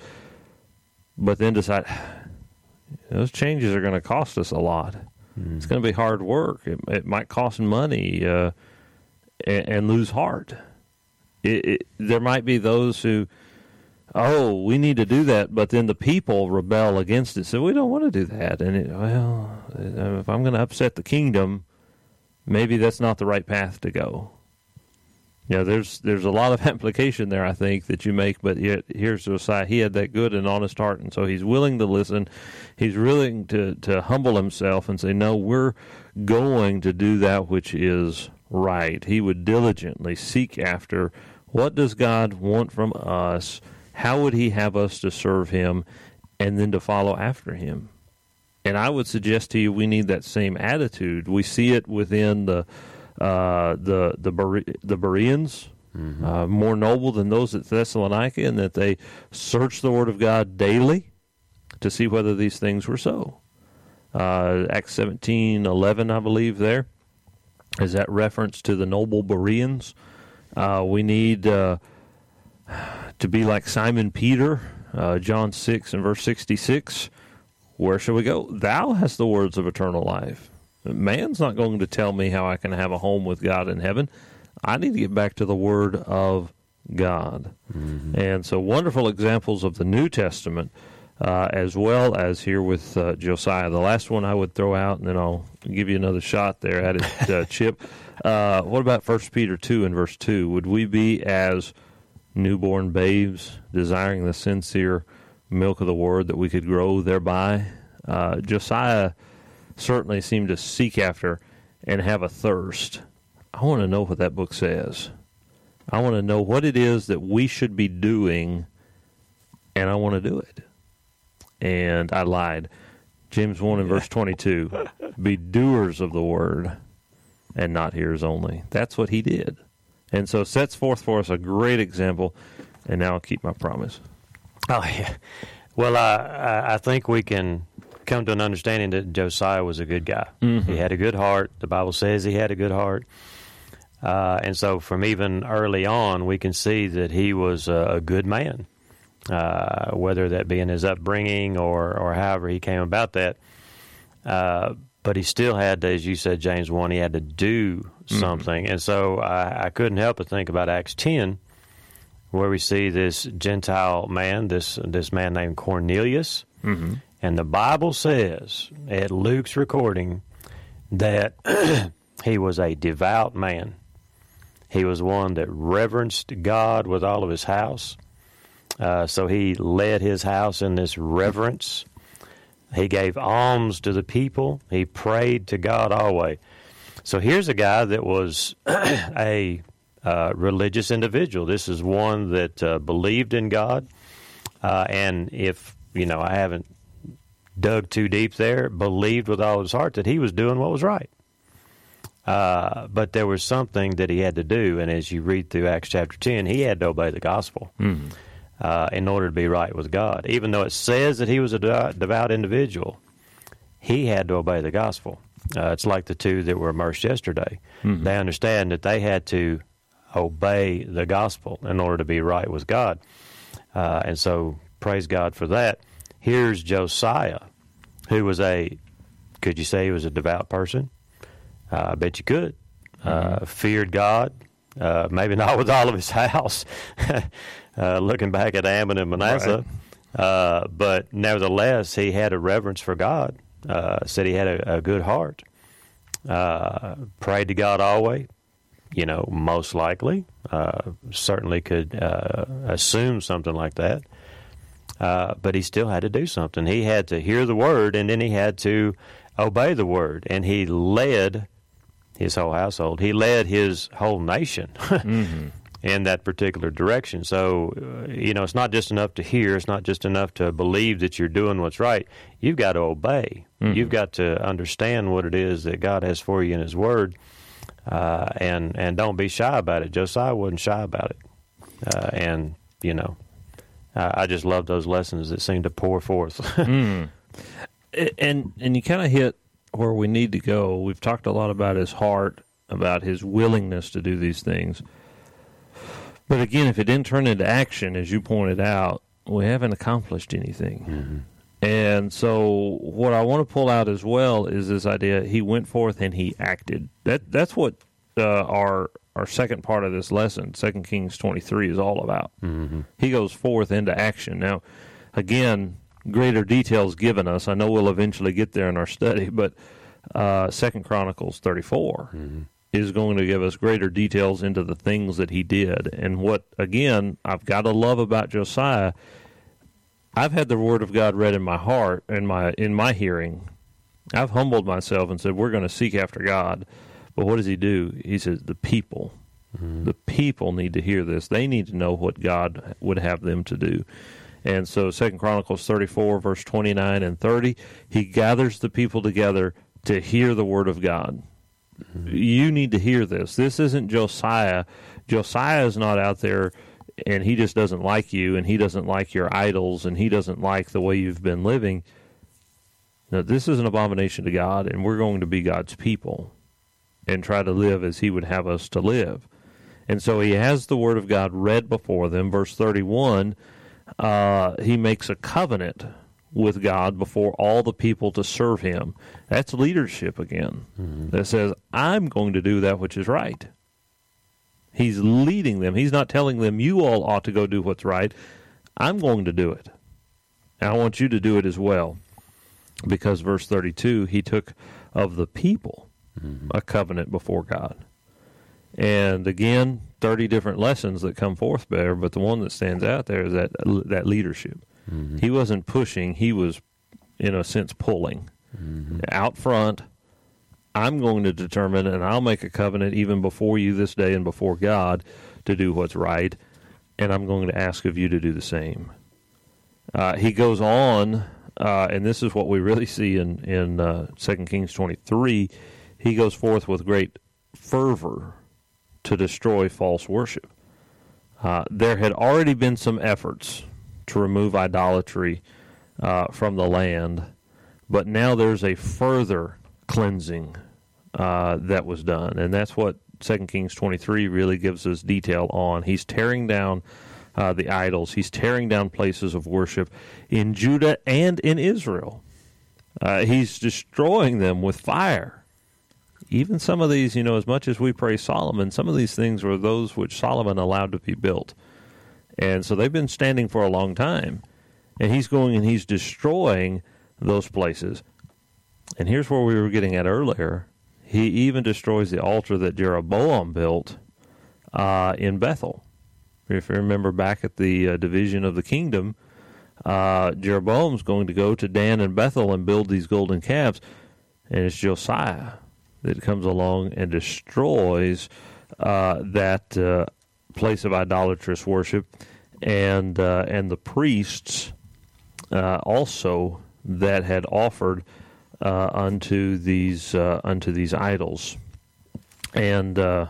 Speaker 1: But then decide, those changes are going to cost us a lot. Mm. It's going to be hard work. It, it might cost money uh, and, and lose heart. It, it, there might be those who, oh, we need to do that, but then the people rebel against it. So we don't want to do that. And, it, well, if I'm going to upset the kingdom, maybe that's not the right path to go. Yeah, there's there's a lot of application there, I think, that you make, but yet here's Josiah. He had that good and honest heart, and so he's willing to listen. He's willing to, to humble himself and say, no, we're going to do that which is right. He would diligently seek after, what does God want from us? How would he have us to serve him? And then to follow after him. And I would suggest to you we need that same attitude. We see it within the Uh, the the Bere- the Bereans, mm-hmm. uh, more noble than those at Thessalonica, in that they searched the Word of God daily to see whether these things were so. Uh, Acts seventeen eleven, I believe, there is that reference to the noble Bereans. Uh, we need uh, to be like Simon Peter, uh, John six and verse sixty-six. Where shall we go? Thou hast the words of eternal life. Man's not going to tell me how I can have a home with God in heaven. I need to get back to the Word of God. Mm-hmm. And so wonderful examples of the New Testament, uh, as well as here with uh, Josiah. The last one I would throw out, and then I'll give you another shot there at it, uh, Chip. Uh, what about First Peter two and verse two? Would we be as newborn babes, desiring the sincere milk of the word, that we could grow thereby. Uh, Josiah certainly seemed to seek after and have a thirst. I want to know what that book says. I want to know what it is that we should be doing, and I want to do it. And I lied. James one and verse twenty-two, be doers of the word and not hearers only. That's what he did. And so sets forth for us a great example, and now I'll keep my promise.
Speaker 2: Oh, yeah. Well, I, I think we can come to an understanding that Josiah was a good guy. Mm-hmm. He had a good heart. The Bible says he had a good heart. Uh, and so from even early on, we can see that he was a, a good man, uh, whether that be in his upbringing or, or however he came about that. Uh, but he still had to, as you said, James one, he had to do something. Mm-hmm. And so I, I couldn't help but think about Acts ten, where we see this Gentile man, this this man named Cornelius. Mm-hmm. And the Bible says, at Luke's recording, that he was a devout man. He was one that reverenced God with all of his house. Uh, so he led his house in this reverence. He gave alms to the people. He prayed to God always. So here's a guy that was a uh, religious individual. This is one that uh, believed in God. Uh, and if, you know, I haven't dug too deep there, believed with all his heart that he was doing what was right. Uh, but there was something that he had to do, and as you read through Acts chapter ten, he had to obey the gospel mm-hmm. uh, in order to be right with God. Even though it says that he was a devout individual, he had to obey the gospel. Uh, it's like the two that were immersed yesterday. Mm-hmm. They understand that they had to obey the gospel in order to be right with God. Uh, and so praise God for that. Here's Josiah, who was a, could you say he was a devout person? Uh, I bet you could. Uh, mm-hmm. Feared God, uh, maybe not with all of his house, uh, looking back at Ammon and Manasseh. Right. Uh, but nevertheless, he had a reverence for God, uh, said he had a, a good heart, uh, prayed to God always, you know, most likely, uh, certainly could uh, assume something like that. Uh, but he still had to do something. He had to hear the word, and then he had to obey the word. And he led his whole household. He led his whole nation mm-hmm. in that particular direction. So, uh, you know, it's not just enough to hear. It's not just enough to believe that you're doing what's right. You've got to obey. Mm-hmm. You've got to understand what it is that God has for you in his word, uh, and, and don't be shy about it. Josiah wasn't shy about it. Uh, and, you know, I just love those lessons that seem to pour forth.
Speaker 1: mm. And and you kind of hit where we need to go. We've talked a lot about his heart, about his willingness to do these things. But again, if it didn't turn into action, as you pointed out, we haven't accomplished anything. Mm-hmm. And so what I want to pull out as well is this idea, he went forth and he acted. That That's what uh, our... Our second part of this lesson, Second Kings twenty-three, is all about. Mm-hmm. He goes forth into action. Now, again, greater details given us. I know we'll eventually get there in our study, but uh, Second Chronicles thirty-four mm-hmm. is going to give us greater details into the things that he did. And what, again, I've got to love about Josiah, I've had the Word of God read in my heart, in my in my hearing. I've humbled myself and said, we're going to seek after God. But what does he do? He says, the people, mm-hmm. the people need to hear this. They need to know what God would have them to do. And so Second Chronicles thirty-four, verse twenty-nine and thirty, he gathers the people together to hear the word of God. Mm-hmm. You need to hear this. This isn't Josiah. Josiah is not out there, and he just doesn't like you, and he doesn't like your idols, and he doesn't like the way you've been living. No, this is an abomination to God, and we're going to be God's people and try to live as he would have us to live. And so he has the word of God read before them. Verse thirty-one, uh, he makes a covenant with God before all the people to serve him. That's leadership again. Mm-hmm. That says, I'm going to do that which is right. He's leading them. He's not telling them, you all ought to go do what's right. I'm going to do it. And I want you to do it as well. Because verse thirty-two, he took of the people a covenant before God. And again, thirty different lessons that come forth there, but the one that stands out there is that that leadership. Mm-hmm. He wasn't pushing. He was, in a sense, pulling. Mm-hmm. Out front, I'm going to determine, and I'll make a covenant even before you this day and before God to do what's right, and I'm going to ask of you to do the same. Uh, he goes on, uh, and this is what we really see in, in uh, Second Kings twenty-three. He goes forth with great fervor to destroy false worship. Uh, there had already been some efforts to remove idolatry uh, from the land, but now there's a further cleansing uh, that was done, and that's what Second Kings twenty-three really gives us detail on. He's tearing down uh, the idols. He's tearing down places of worship in Judah and in Israel. Uh, he's destroying them with fire. Even some of these, you know, as much as we praise Solomon, some of these things were those which Solomon allowed to be built. And so they've been standing for a long time. And he's going and he's destroying those places. And here's where we were getting at earlier. He even destroys the altar that Jeroboam built uh, in Bethel. If you remember back at the uh, division of the kingdom, uh, Jeroboam's going to go to Dan and Bethel and build these golden calves. And it's Josiah that comes along and destroys uh, that uh, place of idolatrous worship, and uh, and the priests uh, also that had offered uh, unto these uh, unto these idols. And uh,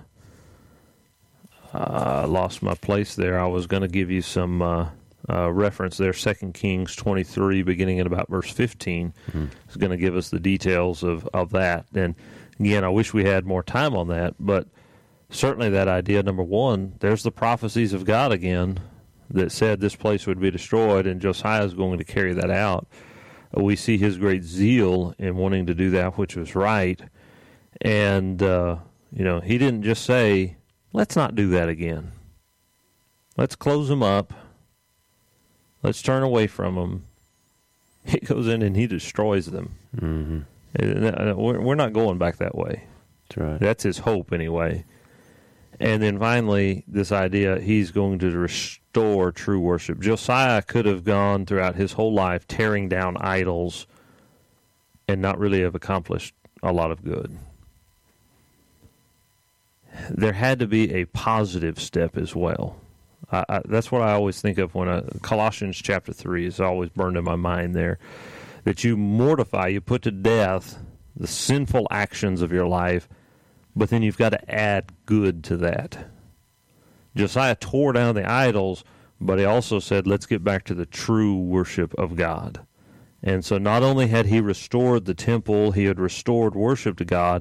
Speaker 1: I lost my place there. I was going to give you some uh, uh, reference there. Second Kings twenty-three, beginning at about verse fifteen, mm-hmm. is going to give us the details of, of that. And again, I wish we had more time on that, but certainly that idea, number one, there's the prophecies of God again that said this place would be destroyed, and Josiah is going to carry that out. We see his great zeal in wanting to do that which was right, and, uh, you know, he didn't just say, let's not do that again. Let's close them up. Let's turn away from them. He goes in and he destroys them. Mm-hmm. We're not going back that way.
Speaker 2: That's right.
Speaker 1: That's his hope anyway. And then finally, this idea, he's going to restore true worship. Josiah could have gone throughout his whole life tearing down idols and not really have accomplished a lot of good. There had to be a positive step as well. I, I, that's what I always think of when I, Colossians chapter three is always burned in my mind there. That you mortify, you put to death the sinful actions of your life, but then you've got to add good to that. Josiah tore down the idols, but he also said, let's get back to the true worship of God. And so not only had he restored the temple, he had restored worship to God,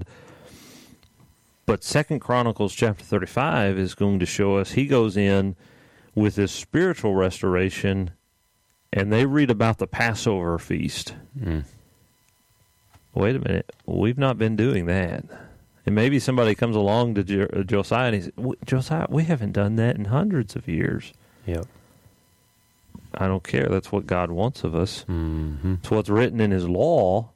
Speaker 1: but Second Chronicles chapter thirty-five is going to show us he goes in with this spiritual restoration, and they read about the Passover feast. Mm. Wait a minute. We've not been doing that. And maybe somebody comes along to Jo- Josiah and he says, Josiah, we haven't done that in hundreds of years.
Speaker 2: Yep.
Speaker 1: I don't care. That's what God wants of us.
Speaker 2: Mm-hmm.
Speaker 1: It's what's written in his law.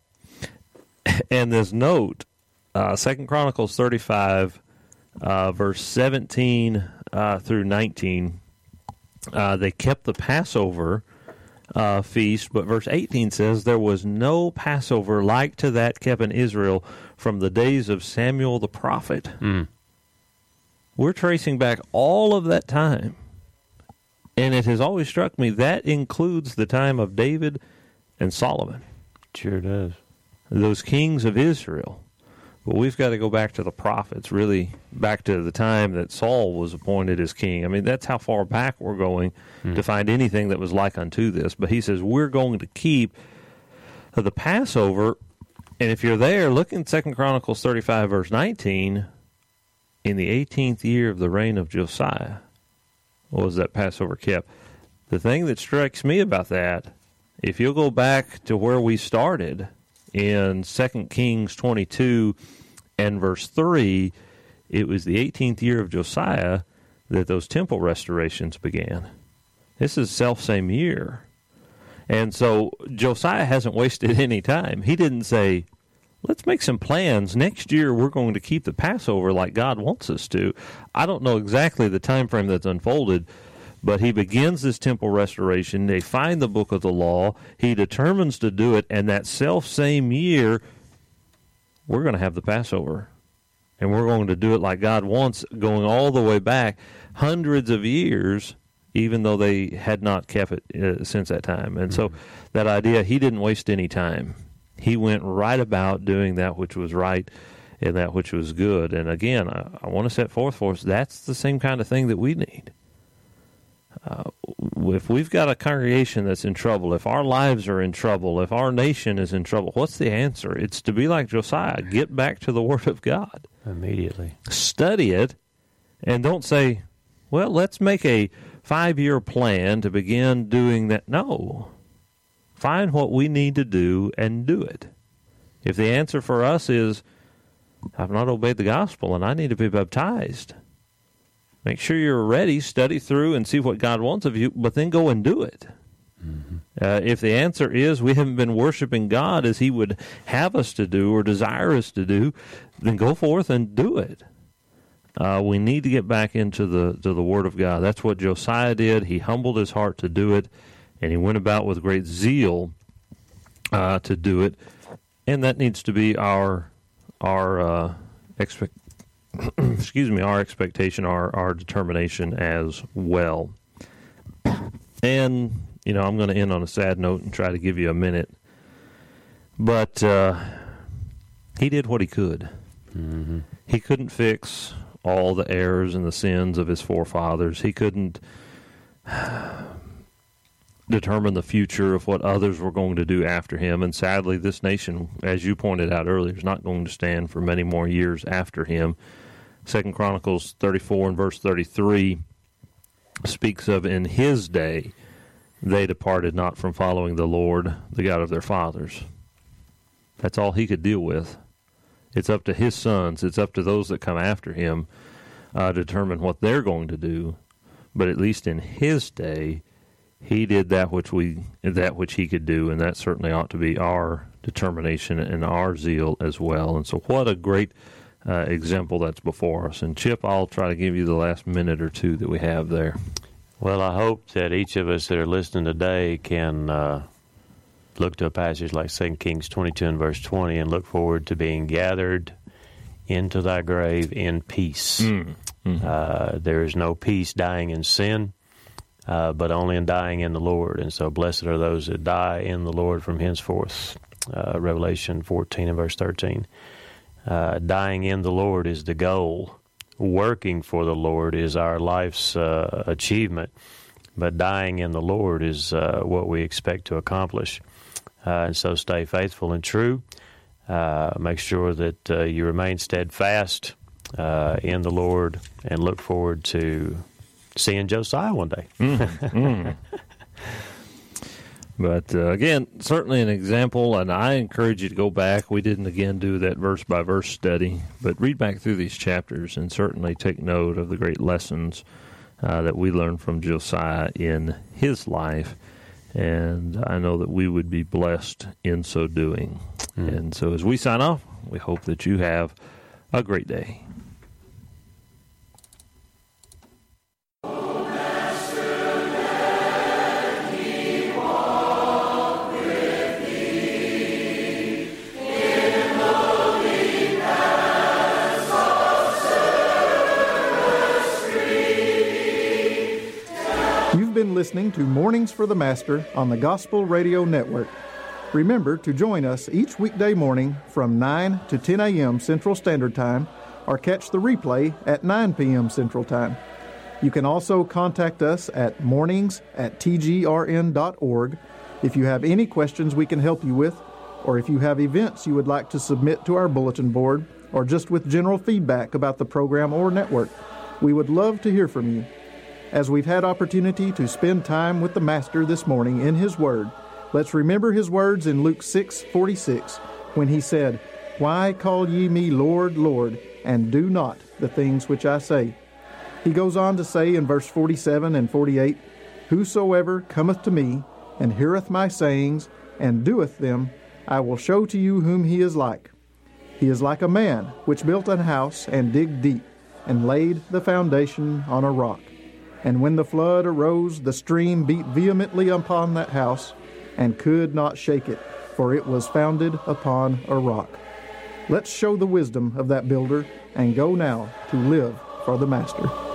Speaker 1: And this note, uh, Second Chronicles thirty-five, uh, verse seventeen uh, through nineteen, uh, they kept the Passover Uh, feast, but verse eighteen says, there was no Passover like to that kept in Israel from the days of Samuel the prophet.
Speaker 2: Mm.
Speaker 1: We're tracing back all of that time, and it has always struck me that includes the time of David and Solomon.
Speaker 2: Sure does.
Speaker 1: Those kings of Israel. But we've got to go back to the prophets, really back to the time that Saul was appointed as king. I mean, that's how far back we're going mm. to find anything that was like unto this. But he says we're going to keep the Passover. And if you're there, look in Second Chronicles thirty-five, verse nineteen, in the eighteenth year of the reign of Josiah, what was that Passover kept? The thing that strikes me about that, if you'll go back to where we started in Second Kings twenty-two and verse three, it was the eighteenth year of Josiah that those temple restorations began. This is the self-same year. And so Josiah hasn't wasted any time. He didn't say, let's make some plans. Next year we're going to keep the Passover like God wants us to. I don't know exactly the time frame that's unfolded, But he begins this temple restoration. They find the book of the law. He determines to do it, and that self-same year, we're going to have the Passover. And we're going to do it like God wants, going all the way back hundreds of years, even though they had not kept it uh, since that time. And mm-hmm. so that idea, he didn't waste any time. He went right about doing that which was right and that which was good. And again, I, I want to set forth for us, that's the same kind of thing that we need. Uh, if we've got a congregation that's in trouble, if our lives are in trouble, if our nation is in trouble, what's the answer? It's to be like Josiah, get back to the Word of God.
Speaker 2: Immediately.
Speaker 1: Study it, and don't say, well, let's make a five-year plan to begin doing that. No. Find what we need to do and do it. If the answer for us is, I've not obeyed the gospel and I need to be baptized, make sure you're ready, study through and see what God wants of you, but then go and do it. Mm-hmm. Uh, if the answer is we haven't been worshiping God as he would have us to do or desire us to do, then go forth and do it. Uh, we need to get back into the to the Word of God. That's what Josiah did. He humbled his heart to do it, and he went about with great zeal uh, to do it. And that needs to be our our uh, expect. excuse me, our expectation, our our determination as well. And you know, I'm going to end on a sad note and try to give you a minute. But uh, he did what he could. Mm-hmm. He couldn't fix all the errors and the sins of his forefathers. He couldn't determine the future of what others were going to do after him. And sadly, this nation, as you pointed out earlier, is not going to stand for many more years after him. Second Chronicles thirty-four and verse thirty-three speaks of, in his day, they departed not from following the Lord, the God of their fathers. That's all he could deal with. It's up to his sons. It's up to those that come after him uh, to determine what they're going to do. But at least in his day, he did that which we that which he could do, and that certainly ought to be our determination and our zeal as well. And so, what a great uh, example that's before us. And Chip, I'll try to give you the last minute or two that we have there.
Speaker 2: Well, I hope that each of us that are listening today can uh, look to a passage like Second Kings twenty-two and verse twenty and look forward to being gathered into thy grave in peace. Mm. Mm-hmm. Uh, there is no peace dying in sin, uh, but only in dying in the Lord. And so blessed are those that die in the Lord from henceforth. Uh, Revelation fourteen and verse thirteen. Uh, dying in the Lord is the goal. Working for the Lord is our life's uh, achievement, but dying in the Lord is uh, what we expect to accomplish. Uh, and so stay faithful and true. Uh, make sure that uh, you remain steadfast uh, in the Lord, and look forward to seeing Josiah one day. mm, mm.
Speaker 1: But uh, again, certainly an example, and I encourage you to go back. We didn't, again, do that verse-by-verse study, but read back through these chapters and certainly take note of the great lessons uh, that we learned from Josiah in his life, and I know that we would be blessed in so doing. Mm. And so as we sign off, we hope that you have a great day.
Speaker 3: You've been listening to Mornings for the Master on the Gospel Radio Network. Remember to join us each weekday morning from nine to ten a.m. Central Standard Time, or catch the replay at nine p.m. Central Time. You can also contact us at mornings at t g r n dot org if you have any questions we can help you with, or if you have events you would like to submit to our bulletin board, or just with general feedback about the program or network. We would love to hear from you. As we've had opportunity to spend time with the Master this morning in His Word, let's remember His words in Luke six forty-six, when He said, "Why call ye me Lord, Lord, and do not the things which I say?" He goes on to say in verse forty-seven and forty-eight, "Whosoever cometh to me, and heareth my sayings, and doeth them, I will show to you whom he is like. He is like a man which built an house, and digged deep, and laid the foundation on a rock. And when the flood arose, the stream beat vehemently upon that house, and could not shake it, for it was founded upon a rock. Let's show the wisdom of that builder, and go now to live for the Master.